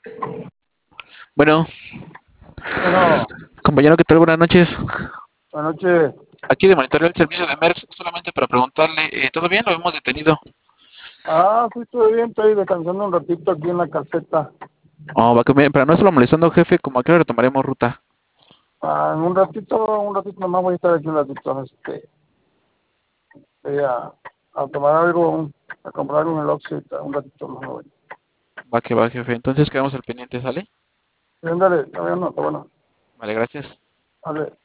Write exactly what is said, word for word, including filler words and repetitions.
Bueno, Bueno, compañero, ¿qué tal? Buenas noches. buenas noches. Aquí de monitorear el servicio de MERS, solamente para preguntarle, eh, ¿todo bien? Lo hemos detenido. Ah, sí, estoy bien, estoy descansando un ratito aquí en la caseta. Oh, va que bien, para no estarlo molestando, jefe, como a qué hora retomaremos ruta. Ah, en un ratito, un ratito nomás voy a estar aquí un ratito. Este, voy a, a tomar algo, un- a comprar algo en el Oxxo y ta- un ratito más me voy. Va que va, jefe. Entonces quedamos al pendiente, ¿sale? Sí, ándale, está bien, no, está bueno. Vale, gracias. Vale.